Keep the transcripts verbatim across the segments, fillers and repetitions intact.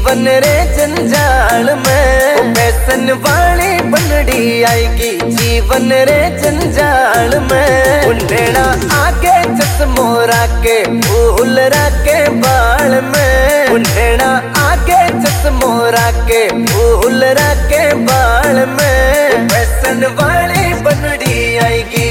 जीवन रे जंजाल में। फैशन वाली बनड़ी आएगी जीवन रे जंजाल में। उन्हेड़ा आगे चश्मो राके फूल राके बाल में। उन्हेड़ा आगे चश्मो राके फूल राके बाल में। फैशन वाली बनड़ी आएगी।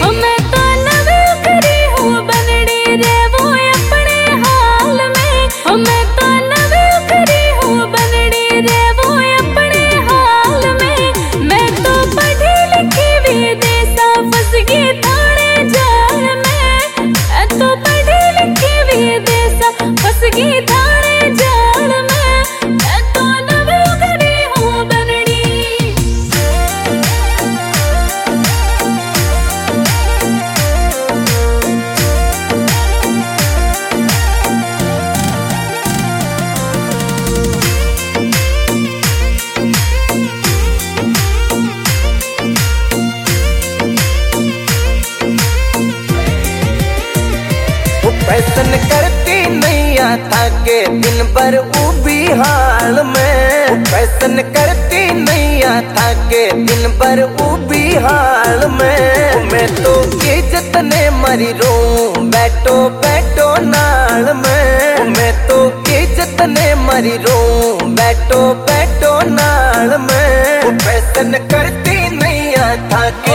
फैशन करती नैया था के दिन भर उबी हाल में। फैशन करती नैया था के दिन भर उबी हाल में। मैं तो इज्जत ने मरी रू बैठो बैठो नाल में। मैं तो इज्जत ने मरी रू बैठो बैठो नाल में। फैशन करती नैया था के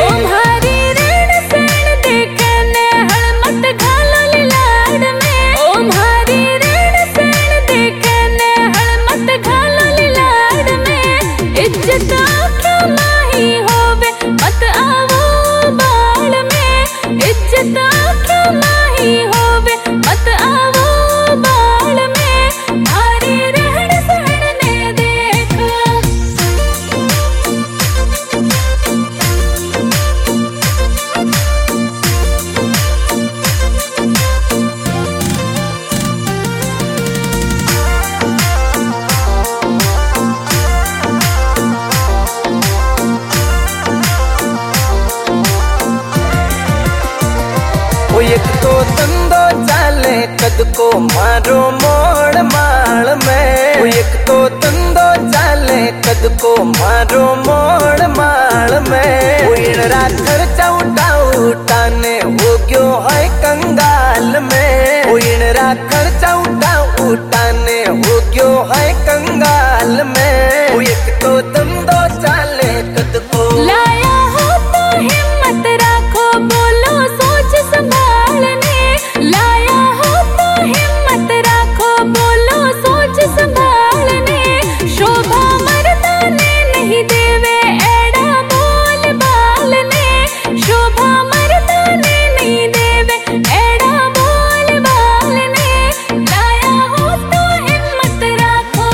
एक तो तंदो चाले कद को मारो मोड़ माल में। एक तो तंदो चाले कद को मारो मोड़ माल में। इनरा खर्चा उठा उठाने हो गयो है कंगाल में। इनरा खर्चा उठा उठाने हो गयो है कंगाल में। एक तो तंदो चाले कद को लाया हो तो हिम्मत राखो बोलो सोच संभालने। लाया हो तो हिम्मत राखो बोलो सोच संभालने। शोभा मर्दाने नहीं देवे एड़ा बोल बालने। शोभा मर्दाने नहीं देवे एड़ा बोल बालने। लाया हो तो हिम्मत राखो।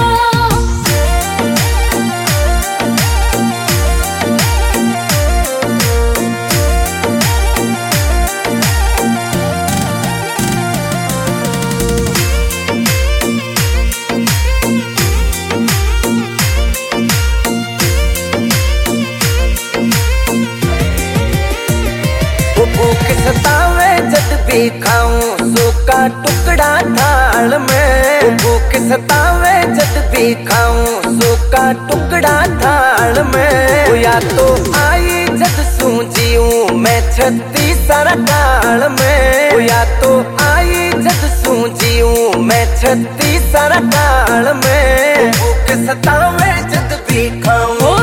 भूख सतावे जद भी खाऊं सूखा टुकड़ा थाल में। भूख सतावे जद भी खाऊं सूखा टुकड़ा थाल में। या तो आई जद सूझीऊं मैं छत्ती सारा काल में। या तो आई जद सूझीऊं मैं छत्ती सारा काल में। भूख सतावे जद भी खाऊं